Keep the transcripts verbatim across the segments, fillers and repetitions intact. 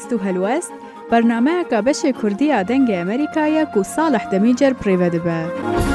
هست و هلوست برنامه که بشه کردی آدنگ امریکایی که صالح دمیجر پریوده به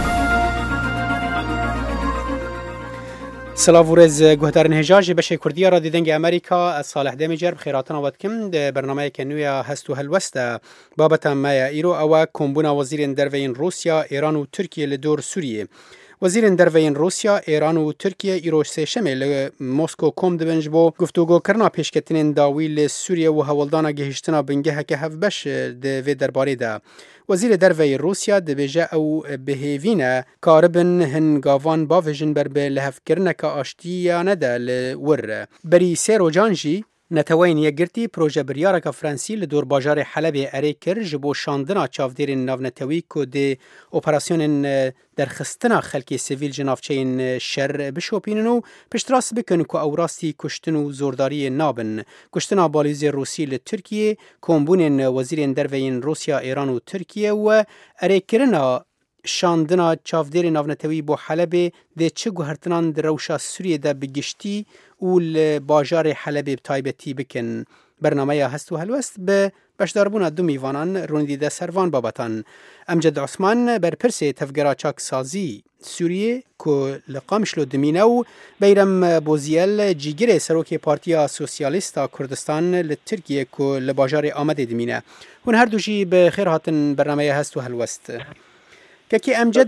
سلام ورز گهدارن هجاج بشه کردی را دیدنگ امریکا از صالح دمیجر بخیراتنا ودکم ده برنامه که نوی هست و هلوست بابتا مایا ایرو او کمبونا وزیر دروین روسیا ایران و ترکیه لدور سوریه وزیر دروین روسیا ایران و ترکیه ایرو سه شمه مسکو کم دبنج بو گفتگو کرنا پیشکتنین داویل سوریه و هولدانا گهشتنا بنگه که هف بش ده وی درباره ده وزیر دروین روسیا دبیجه او بهیوینه کاربن هنگاوان باویژن بر به لحف کرنه که آشتیانه ده لور بری سیرو جانجی نتوین یگرتی پروژه بریاره که فرانسی لدور باجار حلب اره کر جبو شاندنا چافدیر ناونتوی که ده اپراسیون درخستنا خلکی سیویل جنافچین شر بشوپینن و پشتراس بکن که او راستی کشتن و زورداری نابن کشتنا بالیز روسی لترکیه کمبون وزیر دروین روسیا ایران و ترکیه و اره کرنا شاندنا چافدیر ناونتوی بو حلب ده چه گوهرتنان در روشا سوریه ده بگشتی و باجار حلب بتایبتی بکن برنامه هست و هلوست به بشداربون دو میوانان روندی ده سروان بابتان امجد عثمان بر پرسه تفگرا چاک سازی سوریه که لقامشلو دمینه و بیرم بوزیل جیگر سروک پارتیا سوسیالیستا کردستان لترکیه که لباجار آمده دمینه هون هر دوشی به خیر هاتن برنامه هست و هلوست كي أمجد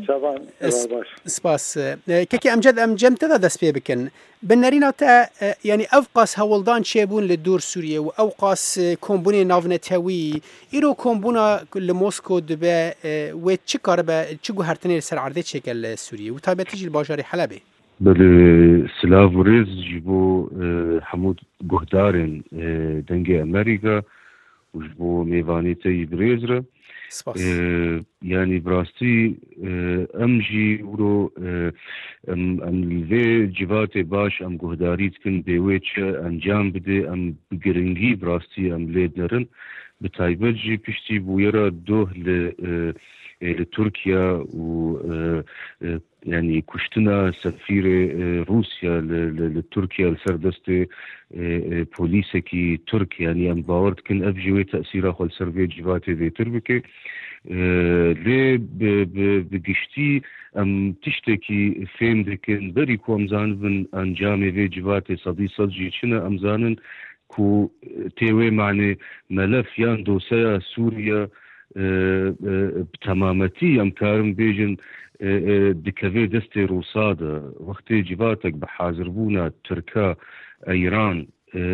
سباس كي أمجد أمجد تدا دس بيه بكن بنرينا تا يعني أوقاس هولدان شيبون للدور سوريا وأوقاس كومبوني نافنتاوي إيرو كومبونا لموسكو دبا وتشكر با تشجو هرتني سر عرضة شكل سوريا وتابع تيجي الباجار حلبي بل سلافوريز جبو حمود جهدارن دنجي أمريكا وجبو ميفانيتي بريزرا يعني براستي امجي ورو ام ام الفي جوات باش ام جهداريت كن بيويتش انجام بده ام بگرنگي براستي ام ليدرن بتايبجي بيشتي بويرا دوه ل لتركيا و يعني كشتنا سفير روسيا لتركيا لسردست بوليسكي تركيا يعني ام باورد كن افجوي تأثيرا خل سرفي جواتي في تربكي لي بگشتي ام تشتكي فين دكن بري كو امزان بن انجامي في جواتي صدي صدجي چنا امزانن كو تيوي معني ملف يان دوسيا سوريا بتمامتي ام كارم بيجن دكافي دستي روسادا وقت جباتك بحاضر بونا تركا ايران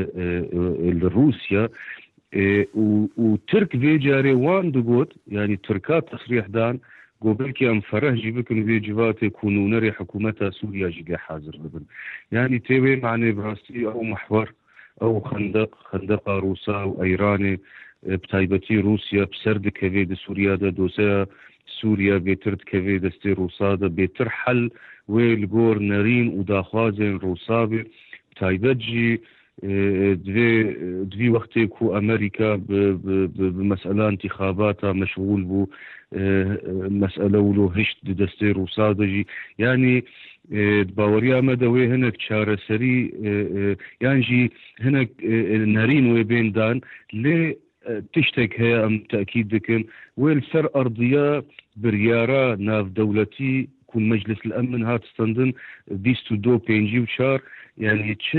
روسيا وترك في جاري وان دقوت يعني تركا تصريح دان قبلك ام فرح جيبكن في جبات يكونوا نري حكومتها سوريا جيجا حاضر لبن يعني تيوي معني براستي او محور او خندق خندقة روسا وايراني بتايبتي روسيا بسرد كفيد سوريا دا دوسا سوريا بيترد كفيد استي روسادا بيترحل ويلغور نارين وداخوازين روسابي بتايبتجي دوي دوي وقتي كو امريكا بمسألة انتخاباتها مشغول بو مسألة ولو هشت دستي روسادا جي يعني باوريا مدوي هناك شارة سري يعني جي هناك نارين وبين دان ليه تشتك هي ام تأكيد دكن والسر ارضية بريارة ناف دولتي كون مجلس الامن هات ستندن بيستو دو بينجي وشار يعني تش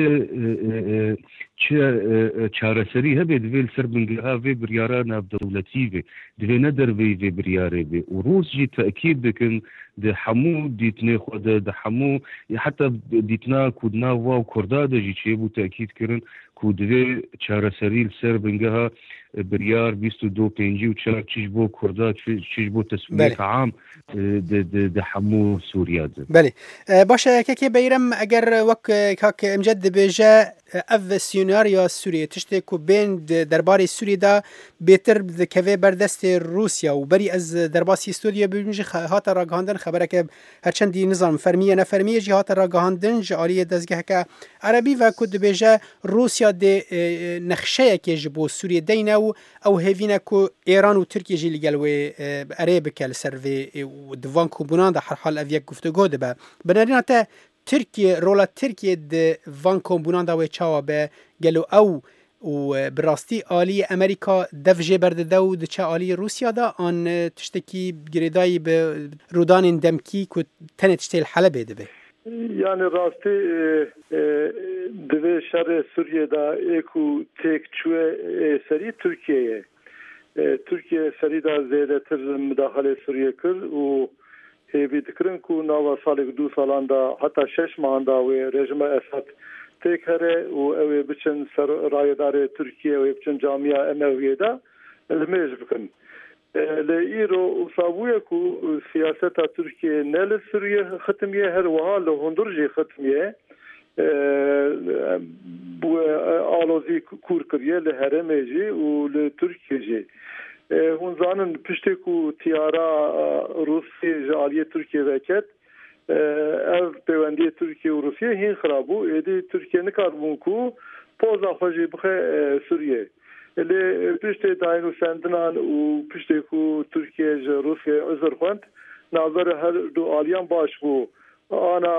تش تشارسري هبه دفيل سر بنجلها في بريارة ناف دولتي في دفي ندر في في بريارة في وروس جي تأكيد دكن ده حمو ديتنا خدا ده حمو حتى ديتنا كودنا واو كردا ده جي تشيبو تأكيد كرن كودوي تشارسري السر بنجها بريار بيستو دو بينجي وتشارك تشبو كردات تشبو تسويق عام ده حمو سوريا ده بله باشه كي بيرم اگر وك كاك امجد بيجا اف سيناريو سوريا تشتكو بين درباري سوريا دا بيتر كفي بردست روسيا وبري از درباسي استوديو بيمجي هات راغاندن خبرك هرچندي نظام فرميه نفرميه جي هات راغاندن جاليه دزگه عربي و كود بيجا روسيا دي نخشه كي جبو سوريا دينا او هيفينا كو ايران وتركيا جي لقالوي اريبك السيرفي ودفان كومبونان دا حال افيك گفتگو ده بنارينا تا تركيا رولا تركيا د فان كومبونان دا و چاوا به گلو او و براستی آلی امریکا دف جبرد دو دچه آلی روسیا دا آن تشتکی گریدایی به رودان دمکی که تنه تشتی الحلبه دبه yani rastî divê şerê Sûriye da ê ku têk çûye serî Tirkiyeyê. Tirkiye serî da zêdetir müdaxale Sûriye kir û hêvî dikirin ku nava salek du salan da heta şeş mahan da wê rejima Esad têk here û ew ê biçin ser rayedarê Tirkiye wê biçin camiya Emewiyê da li mêj bikin. Li îro sabûye ku siyaseta Tirkiye ne li Sûriye xitimiye her wiha li hundir jî xitimiye alozî kûr kiriye li herêmê jî û li Tirkiye jî. Hûn zanin piştê ku tiyara Rûsyê ji aliyê Tirkiye veket ev peywendiyê Tirkiye û Rûsyê hîn xirab bû êdî Tirkiye nikarbûn ku poza xwe jî bixe Sûriye. Lê piştê dayînûsendinan û piştê ku Tirkiye ji Rûsyê izir xwend navbera her du aliyan baş bû. Ana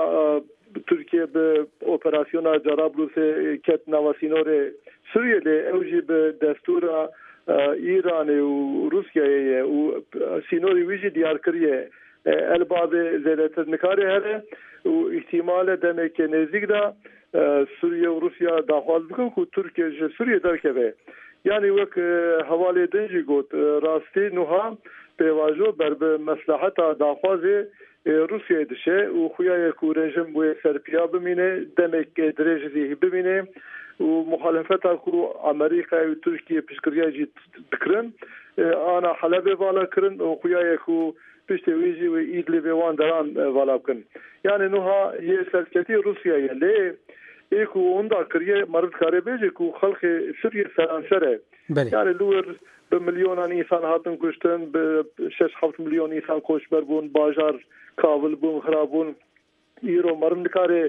Tirkiye bi operasyona Carablûsê ket nava sînorê Sûriyeyê ew jî bi destûra İranê û Rûsyayê ye û sînorê wî jî diyar kiriye elbabê zêdetir nikarê here û îhtimale demekê nêzik da Sûriye û Rûsya daxwaz bikin ku Tirkiye ji Sûriye derkeve. Yani wek hevalê din jî got rastî niha pêvajo ber bi meslaheta daxwazê Rûsyayê dişe û xuya ku rejim wê serpiya bimîne demek dirêj zî bimîne û muhalefeta ku Amerîkayê û Tirkiye piştgiriya jî dikirin ana Helebê vala kirin û xuya ku piştê wî jî wê Îdlibê wan deran vala bikin. Yani niha yê serketî Rûsyayê lê ê ku onda kiriye meriv dikare bêje ku xelkê Sûriye seranser e. Yani li wir bi milyonan însan hatin kuştin bi şeş heft milyon însan koçber bûn bajar kabil bûn xirab bûn îro meriv dikare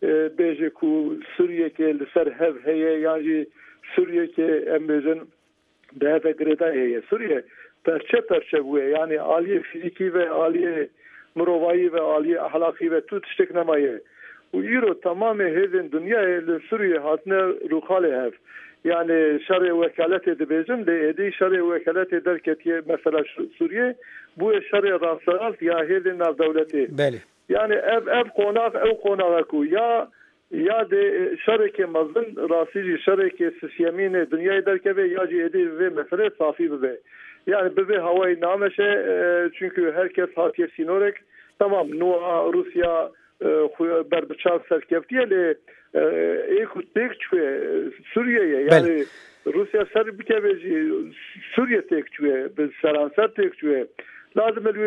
bêje ku Sûriyekê li ser hev heye yan jî Sûriyekê em bêjin bi heve girêda heye. Sûriye perçe perçe bûye yani aliyê fîzîkî ve aliyê mirovayî ve aliyê ahlakî ve tu tiştek nemaye. û îro tamamê hêzên dunyayê li Sûriye hatine rûxalê hev. Yani şerê wekaletê dibêjin lê êdî şerê wekaletê derketiye mesela Sûriye bûye şerê rasterast ya hêzên navdewletê. Yani ev ev qonak ew qonağa ku ya ya de şerekê mezin rastî jî şerekê sistemînê dunyayê derkeve ya jî êdî vê mesele safî bibe. Yani bibe hawayê nameşe çünkü herkes hatiye sînorek tamam nuha Rusya berbiçav serkeftiye lê ê ku têk çûye Sûriyeyê yani Rusya ser bikeve jî Sûriye têk çûye bi seranser têk çûye. Lazım e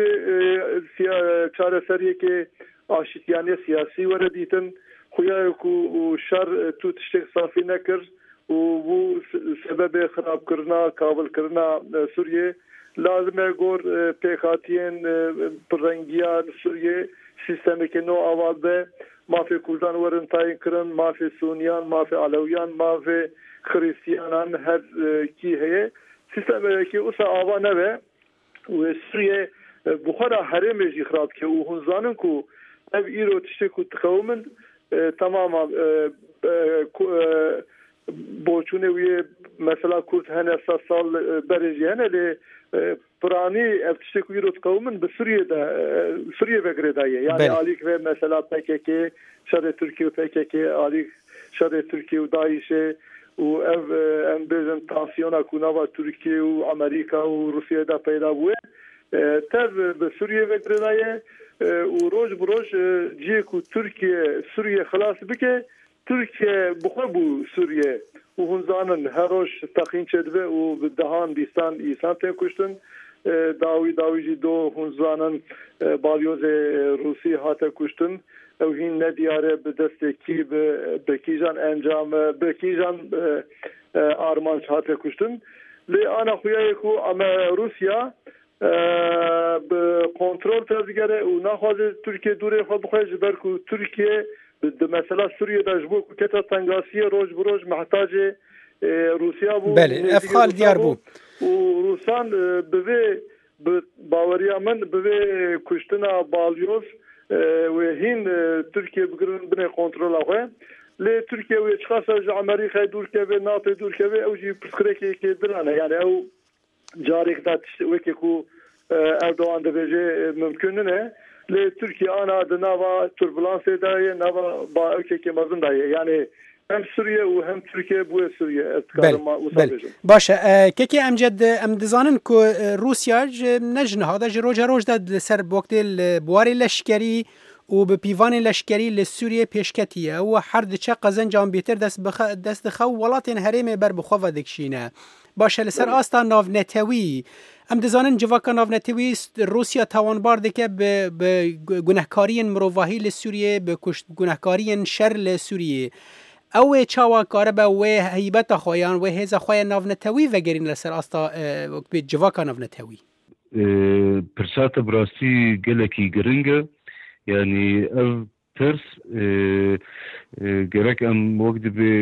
lê çareseriyekê aşîtiyaniye siyasî were dîtin xuya ku şer tu tiştek safî nekir û bû sebebê xirabkirina kabilkirina Sûriye lazım e gor pêkhatiyên pirengiya Sûriye sistemekê no avad be mafê Kurdan werin tayin kirin mafê Suniyan mafê Alewiyan mafê Xristiyanan her kî heye sistemekê wisa ava nebe û Sûriye buxara herêmê jî xirab dike û hûn zanin ku ev îro tiştê ku dixewimin tamaman boçûnê wê mesela Kurd hene sed sal berê jî hene lê piranî ev tiştê ku îro dixewimin bi Sûriye de Sûriye vegirê daye. Yani alîk ve mesela P K K şerê Tirkiye û P K K alîk şerê Tirkiye û Daişê û ev em bêjin tansiyona ku nava Tirkiye û Amerîka û Rûsyayê de peyda bûye tev bi Sûriye vegirê daye û roj bi roj ciyê ku Tirkiye Sûriye xilas bike Tirkiye bixwe bû Sûriye û hûn zanin her roj teqîn çedibe û bi dehan bîstan însan tê kuştin dawî dawî jî do hûn zanin balyozê Rûsî hate kuştin ew hîn nediyare bi destê kî bi kîjan encam bi kîjan armanc hate kuştin lê ana xuyayê ku em Rûsya bi kontrol tezgere û naxwaze Tirkiye dûrê xwe bixwe ji ber ku Tirkiye mesela Sûriye'de ji bo ku keta tengasiye roj bi roj mehtacê Rûsya bû. Belê ev xal diyar bû. û Rûsan bi vê bi baweriya min bi vê kuştina balyoz wê hîn Tirkiye bigirin binê kontrola xwe لتركيا ويشخاص أمريكا دور كبه ناطو دور كبه أو جي بسكريكي كدرانا يعني أو جاريك دات وكيكو أردوغان دبيجي ممكننه لتركيا أنا دنابا توربلانسي داية نابا با أوكيكي مزن داية يعني هم سوريا وهم تركيا بو سوريا اتكار ما وصابجن باشا كيكي أمجد أم دزانن كو روسيا نجن هذا جي روجا روج داد لسر بوقت البواري لشكري و به پیوان لشکری لسوریه پیشکتیه و هر دچه قزن جان بیتر دست بخ دست خو ولاتین هریم بر بخوا دکشینه باشه لسر آستا ناو نتوی ام دزانن جواکا ناو نتوی روسیا توانبار دکه به گناهکاری مروواهی لسوریه به گناهکاری شر لسوریه او چاوا کاربه و هیبت خویان و هزا خوی ناو نتوی وگرین لسر آستا به جواکا ناو نتوی پرسات براستی گلکی گرنگه يعني اف ترس جرك ام وقت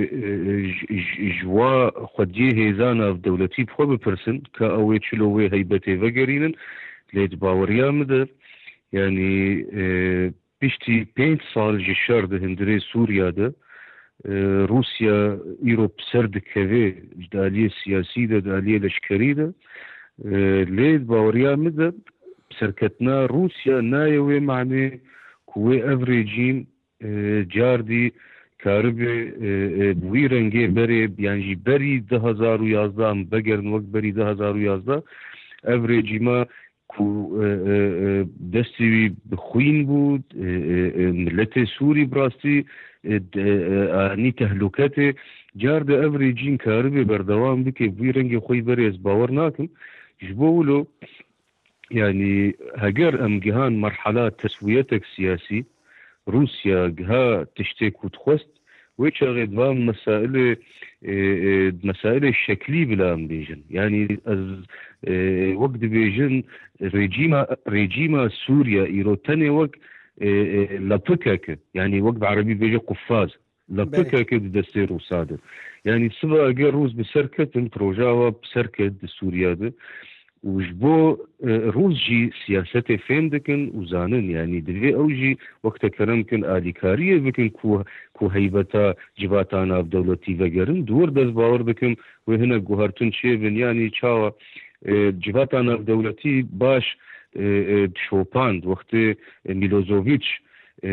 بجوا خديه هيزانا في دولتي بخو ببرسن كاوي تشلوي هيبتي فقرينن ليت باوريا مدر يعني بيشتي بينت صال جشار ده هندري سوريا ده روسيا ايروب سرد كافي داليه سياسي ده داليه لشكري ده ليت باوريا مدر سركتنا روسيا نايوي معني كوي افريجين جاردي كاربي بوي رنگي بري يعني بري ده هزار ويازده ام بگرن وقت بري ده هزار ويازده افريجي ما كو دستي بخوين بود ملت سوري براستي اني تهلوكاتي جارد افريجين كاربي بردوام بكي بوي رنگي خوي بري از باور ناكم جبولو يعني هجر ام جهان مرحلات تسويتك سياسي روسيا جها تشتك وتخست ويش غدوام مسائل مسائل الشكلي بلا ام بيجن يعني از وقت بيجن ريجيما ريجيما سوريا ايرو تاني وقت لبكك يعني وقت عربي بيجي قفاز لبكك دستير وصادر يعني سبا اجر روس بسركت بروجاوا بسركت سوريا ده وجبو روزجي سياسته فين دكن وزانن يعني دلي اوجي وقت كرمكن اليكاريه بكن كو كو هيبتا جباتانا بدولتي وگرن دور دز باور بكم وهنا جوهرتن شيبن يعني تشاوا جباتانا بدولتي باش شوباند وقت ميلوزوفيتش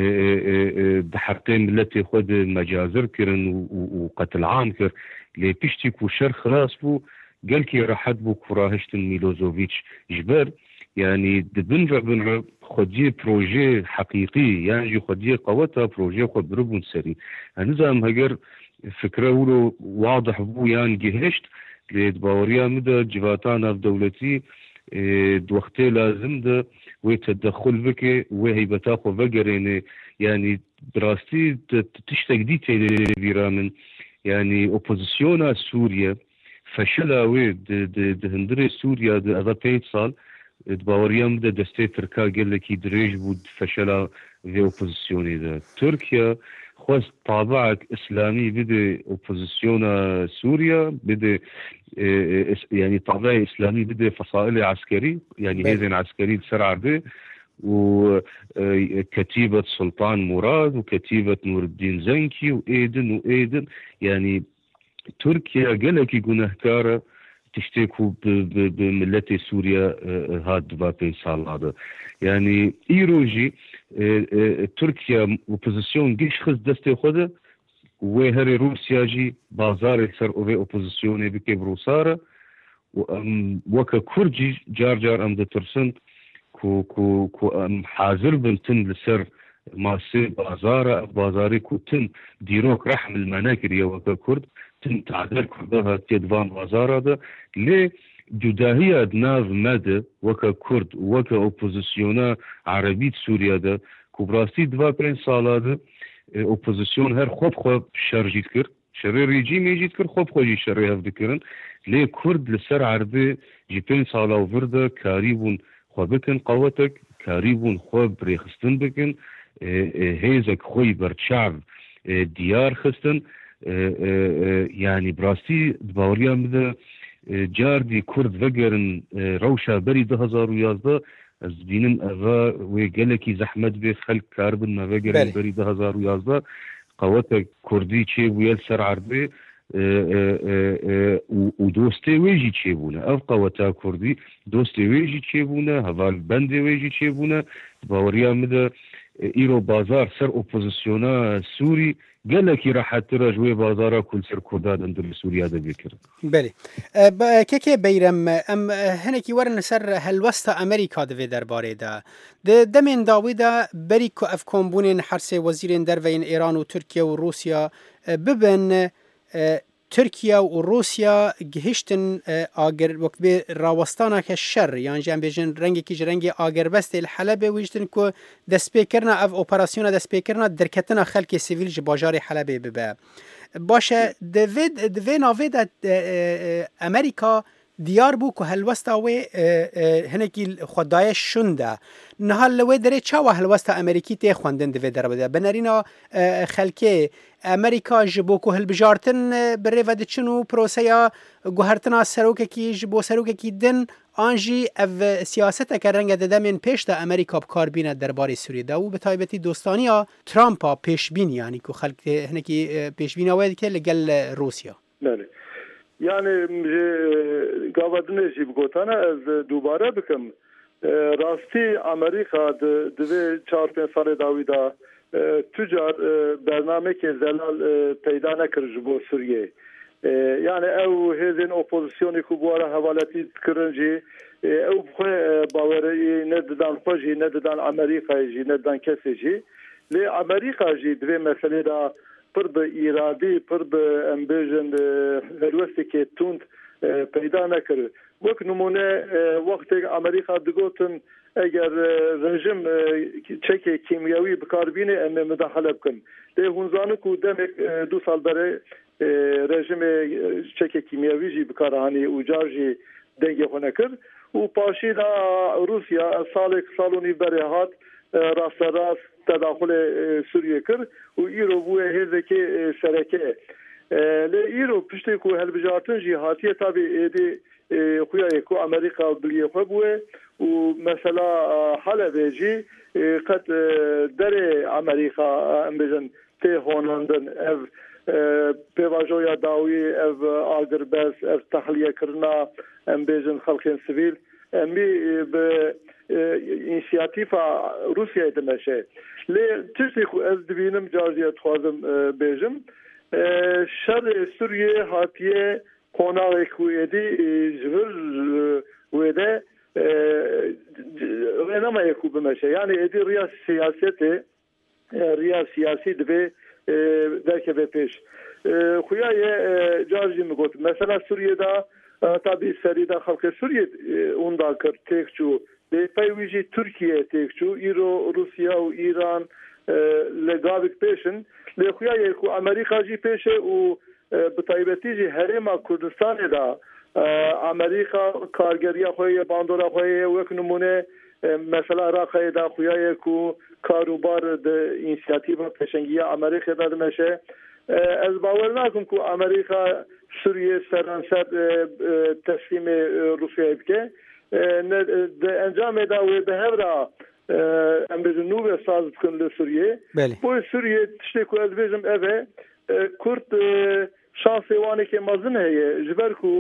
بحقين ملتي خود مجازر كرن وقتل عام كر لي بيشتي كو شر خلاص بو قال كي راح بو كراهشتن ميلوزوفيتش جبر يعني دبنجا بن خدي بروجي حقيقي يعني خدي قوتها بروجي خد بربون سري هنزام هجر فكره ولو واضح بو يعني جهشت لدباوريا مدى جباتانا في دولتي دوختي لازم ده ويتدخل بك وهي بتاخو فقرين يعني دراستي تشتق دي تيلي يعني اوبوزيسيونا سوريا فشلا ويد دهندري سوريا ده هذا بيت صال دباوريام ده دستي تركا قال لك يدريج بود فشلا في اوبوزيسيوني ده تركيا خواست طابعك اسلامي بده اوبوزيسيونا سوريا بده يعني طابع اسلامي بده فصائل عسكري يعني هيزن عسكري بسرعه به وكتيبه سلطان مراد وكتيبه نور الدين زنكي وايدن وايدن يعني تركيا قالك جناهكارة تشتكوا بملة سوريا هاد بابين صال هذا يعني ايروجي تركيا اوبوزيسيون جيش خز دستي خده وهري روسيا جي بازار سر اوفي اوبوزيسيوني بكي بروسارة وكا كورجي جار جار ام دترسن كو كو كو ام حاضر بنتن لسر ماسي بازارة بازاري كوتن ديروك رحم المناكر يا وكا كرد تن تعدل كردها تيدفان بازارة ده ليه جداهية دناف مدى وكا كرد وكا اوبوزيسيونا عربية سوريا ده كبراستي دفا برين سالا ده اوبوزيسيون هر خوب خوب شر جيت كر شر ريجيم يجيت كر خوب خوب شر هف دكرن ليه كرد لسر عربي جي برين سالا وفرده كاريبون خوبكن قوتك كاريبون خوب ريخستن بكن هيزك خوي برشعب ديار خستن يعني براستي دباوريا مده جاردي كرد وگرن روشا بري ده هزار ويازده از بينن اغا وقالكي زحمت بي خلق كاربن ما وگرن بري ده هزار ويازده قوتا كردي تشيبو يلسر عربي ودوستي ويجي تشيبونا أو قوتا كردي دوستي ويجي تشيبونا هذا البند ويجي تشيبونا باوريا مدى إيرو بازار سر أوبوزيسيونا سوري قال لك راح ترجوي بازارا كل سر كرداد عند سوريا ده بكر. بله. كيكي بيرم أم هناكي ورن سر هالوسط أمريكا ده في درباره ده. ده دمين داويدا بريكو أف كومبونين حرسي وزيرين درفين إيران وتركيا وروسيا ببن تركيا وروسيا جهشتن آگر وقت به راوستانا که شر یعنی جنب جن رنگی که رنگی آگر بست الحلب ویشتن که دست پیکرنا اف اپراسیون دست پیکرنا درکتنا خلک سیویل جباجار حلب ببه باشه دوید دوی نوید امریکا دیار بو که هلوستا و هنگی خدای شنده نه هلوی داره چه و هلوستا امریکی تی خواندن دوی در بده بنارینا خلکی امریکا جبو که هلبجارتن بره ود چنو پروسیا گوهرتنا سروک کی جبو سروک کی دن آنجی اف سیاست که رنگ داده من پیش دا امریکا بکار بینه درباره سوریه دا و به تایبتی دوستانیا ترامپا پیش بین یعنی که خلک هنگی پیش بین آوید که لگل روسیا. بله. Yani gavadine jî bigotane ez dubare bikim rastî Amerîka divê çar pênc salê dawî da tucar bernamekê zelal peyda nekir ji bo Sûriyê. Yani ew hêzên opozisyonê ku bu ara hevaletî kirin jî ew xwe bawerî ne didan xwe jî ne didan Amerîkayê jî ne didan kesê jî lê Amerîka jî divê meselê da پر به ارادی پر به امبیژن هلوستی که توند پیدا نکرد وقت نمونه وقتی امریکا دگوتن اگر رژیم چک کیمیایی بکاربینه ام مداخله بکن ده هنزانه کو دمک دو سال بره رژیم چک کیمیایی جی بکارهانی اوجار جی دنگی خونه کرد و پاشی دا روسیا سالک سالونی بره هات راست راست تداخل سوریه کرد و ایرو بوه هزکی سرکه لی ایرو پشتی کو هلبجارتن جی هاتیه تابی ایدی خویای کو امریکا بلیه خو بوه و مثلا حلب جی قد در امریکا امبیزن ته هونندن اف پیواجویا داوی اف آگربس اف تحلیه کرنا امبیزن خلقین سویل امی به inisiyativa Rusya'ya demeşe. Le Türkiye ku ez dibînim cariye dixwazim bêjim şer Suriye hatiye konağê ku êdî ji vir wê de rênamayê ku bimeşe. Yani êdî riya siyasetê riya siyasî divê derkeve pêş. Xuyaye carî min got. Mesela Suriye'da tabii serîda xelkê Suriye onda kir têk çû پیویجی ترکیه تکچو ایرو روسیا و ایران لگاوک پیشن لخویا یکو امریکا جی پیشه و بطایبتی جی هرما کردستان دا امریکا کارگریا خوی باندورا خوی وک نمونه مثلا عراق دا خویا یکو کاروبار د اینسیاتیو پیشنگی امریکا دا دمشه از باور نکم کو امریکا سوریه سرانسر تسلیم روسیه بکه انجام داوی به هفرا ام بجنوب ساز بکن لسوریه بو سوریه تشتی کو از بیجم اوه کرد شانسی وانی که مزن هیه جبر کو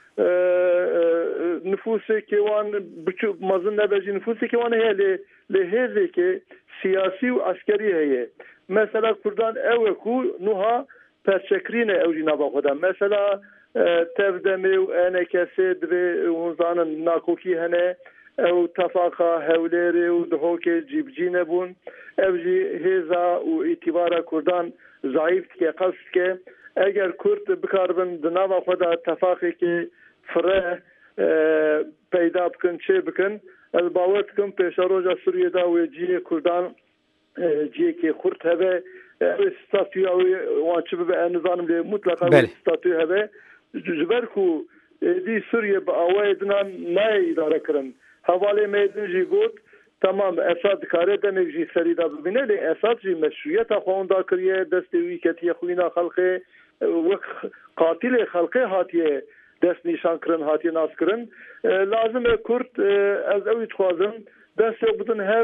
نفوسی که وان بچو مزن نبجی نفوسی که وان هیه لحیزی که سیاسی و عسکری هیه مثلا کردان اوه کو نوها پرچکرین او جنابا خودم مثلا تفدمي وانا كسد ونظان ناكوكي هنا او تفاقا هوليري ودهوكي جيب جينبون او جي هيزا واعتبارا كردان ضعيف كي قصد كي اگر كرد بكاربن دناوا خدا تفاقي كي فره پیدا بكن چه بكن الباوت كم پیشاروجا سوريا دا وجي كردان جي كي خرد هبه ستاتيو وانچه به نظام مطلقا ستاتيو هبه جبر کو دی سوریه با اوایدنا نه اداره کردن حواله میدن جی گفت تمام اساد کاره دمک جی سریدا ببینه لی اساد جی مشروعیت خواندا کریه دستی کتی خوینا خلقه وک قاتل خلقه هاتیه دست نشان کرن هاتیه ناس کرن لازم کرد از اوی تخوازم دست بدن هف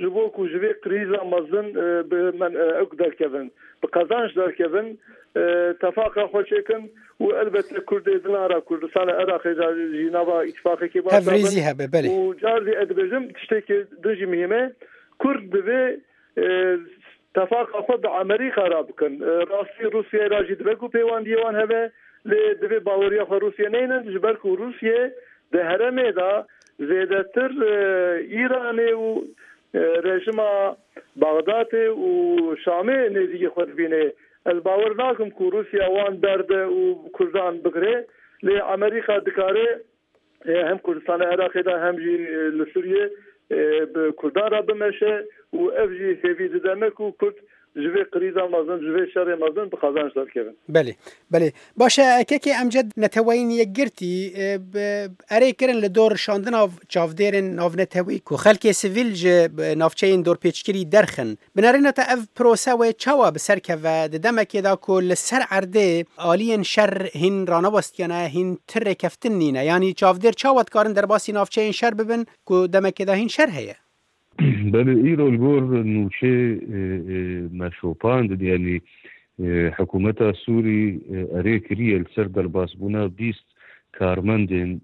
جبوك وجبي قريزة مزن بمن أقدر كذن بقزانش دار كذن تفاقا خوشيكن والبته كرد دلارا كردستان عراق جنابا اتفاقی که باز هفریزی هبه بله و جاری ادبجم تشتكي دجي مهمه كرد به تفاقا خود امریکا را بکن راستی روسیه راجی دبکو پیوان دیوان هبه لدبي باوريا خو روسيا نين جبركو روسيا ده هرمه دا زيادتر ايراني و رژیم بغداد و شام نزدیک خود بینه الباور ناکم که روسیا وان درد و کردان بگره لی امریکا دکاره هم کردستان عراق دا هم جی لسوریه به کردان را بمشه و افجی هیوی دمک و کرد جوی قریزا مازن جوی شر مازن بخازانش دار کردن. بله بله باشه که که امجد نتوین یگرتی اره کرن لدور شاندن آف چافدرن ناف نتوی کو خلک سیویل ج نافچین دور پیچکری درخن بنارینه تا اف پروسه و چوا بسر که و دمک دا کل سر عرده آلین شر هن رانواستیانه هن تر کفتن نینه یعنی چافدر چاوت کارن در باسی نافچین شر ببن کو دمک دا هن شر هیه. بله ایرو الگور نوچه مشوپاند یعنی حکومت سوری اره کریه السر در باسبونا بیست کارمندین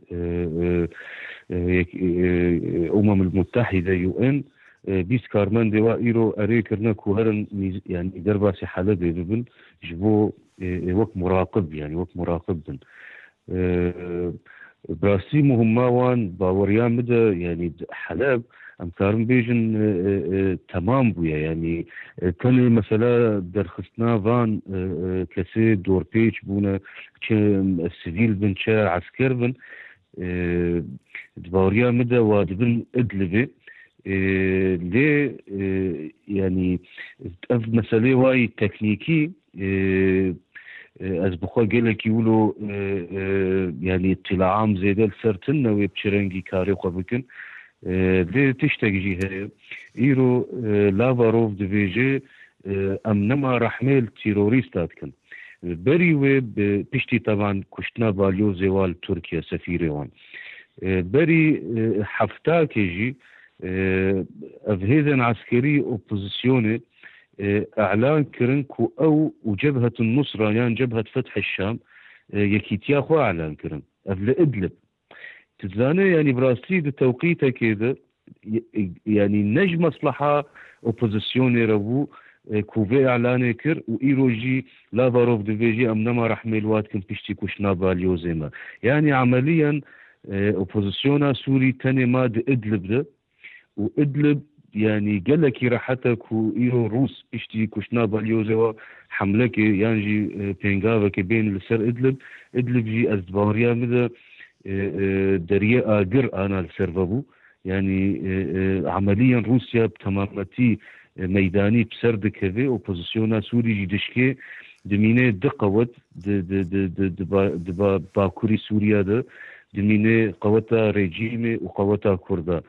امم المتحده یو ان بیست کارمند و ایرو اره کرنا کوهرن یعنی در باسی حاله ببن جبو وقت مراقب يعني وقت مراقب بن براسي مهماوان باوريان مدى يعني حلب ام كارم بيجن تمام بويا يعني تاني مثلا درخستنا فان كسي دور بيج بونا السيفيل بن شا عسكر بن باوريان مدى وادبن ادلبي ليه يعني اف مسألة واي تكنيكي از بخوا قلك يقولوا يعني اطلاعام زيادة لسرتنا ويبشرنجي كاري وقبكن ليه تشتاق جيها ايرو لافاروف دفيجي ام نما رحميل تيروريستات كن بري ويب بشتي طبعا كشتنا باليو زوال تركيا سفيري وان بري حفتا كيجي افهيذن عسكري اوبوزيسيوني اعلان كرنكو او وجبهة النصرة يعني جبهة فتح الشام يكيتيا خو اعلان كرن افل ادلب تزاني يعني براسلي دو توقيته كده يعني نج مصلحة اوبوزيسيوني ربو كوفي اعلان كر وايروجي لافاروف دفيجي امنما رحمي الواد كن بيشتي كوشنا باليو زيما يعني عمليا اوبوزيسيونا سوري تاني ما دو ادلب ده وادلب يعني قالك راحتك وإيرو روس اشتي كشنا باليوزوا حملك يانجي بينغافك بين السر ادلب ادلب جي ازدباريا مدى دريا اقر انا السرفابو يعني عمليا روسيا بتمامتي ميداني بسرد كذي اوبوزيسيونا سوري جي دشكي دمينه دقوت د باكوري سوريا ده دمينه قوتا ريجيمي وقوتا كردا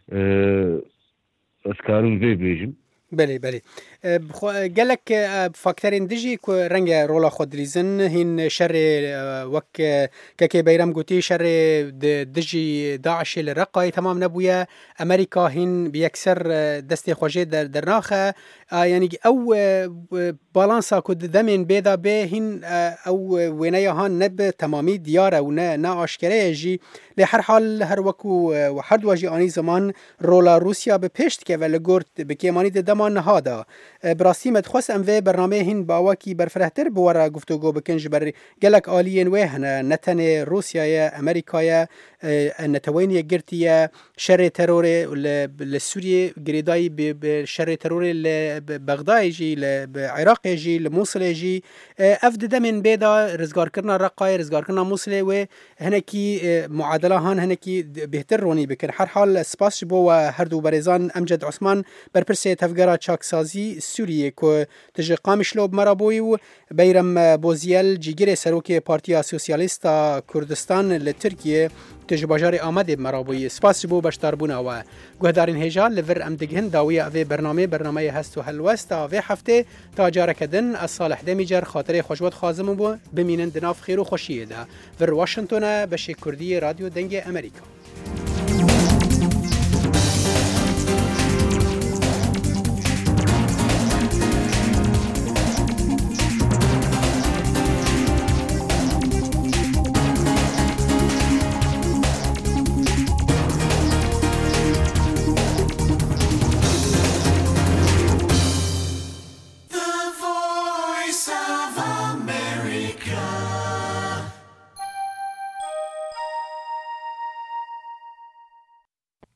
اسكارون في بيجم بله بله قالك فاكتورين دجي كو رنگ رولا خود ريزن هين شر وك ككي بيرام قوتي شر دجي داعش الرقاي تمام نبويا امريكا هين بيكسر دستي خوجي در درناخه يعني او بالانسا كود دمين بيدا به هين او وينيا هان نب تمامي دياره ونا نا اشكره جي لهر حال هر وكو وحد واجي اني زمان رولا روسيا بپشت که ولگورت بكيماني دمان هذا براسي مدخوس ام في برنامه هين باواكي برفرهتر بورا گفتگو بكن جبر قالك آليين وهنا نتن روسيا يا امريكا يا نتوين يگرتيا شر ترور لسوريا غريداي بشر ترور لبغداد يجي لعراق يجي لموصل يجي افد دمن بيدا رزگار کرنا رقاي رزگار کرنا موصل و هنكي معادله هان هنكي بهتر روني بكن هر حال سپاس بو هر دو برزان امجد عثمان برپرسه تفگرا چاکسازی سوریه که تجه قامشلوب مرابوی و بیرم بوزیل جیگر سروک پارتیا سوسیالیستا کردستان لترکیه تجه باجار آمده مرابوی سپاس بو بشتر بونا و گهدارین هجال لور ام دگهن داوی اوی برنامه برنامه هست و هلوست اوی هفته تا جاره کدن از صالح دمیجر خاطر خوشبت خازم بو بمینن دناف خیر و خوشیه ده ور واشنطن بشه کردی رادیو دنگ امریکا.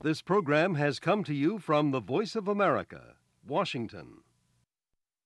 This program has come to you from the Voice of America, Washington.